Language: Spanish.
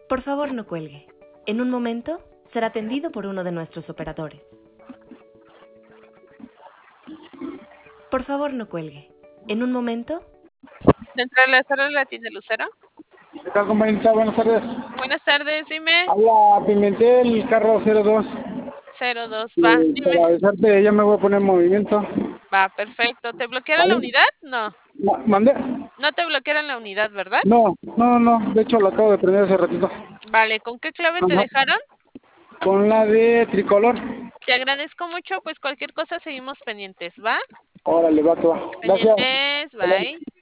Por favor, no cuelgue. En un momento será atendido por uno de nuestros operadores. Por favor, no cuelgue. En un momento... Dentro de la sala de la tienda Lucero. ¿Qué tal, compañerita? Buenas tardes. Buenas tardes, dime. Habla Pimentel, carro 02. 02, va, dime. Para avisarte, ya me voy a poner en movimiento. Va, perfecto. ¿Te bloquearon ¿Vale? la unidad? No. ¿Mandé? No te bloquearon la unidad, ¿verdad? No. De hecho, lo acabo de prender hace ratito. Vale, ¿con qué clave te Ajá. dejaron? Con la de tricolor. Te agradezco mucho, pues cualquier cosa seguimos pendientes, ¿va? Órale, va, que va. Gracias. Pendientes, bye.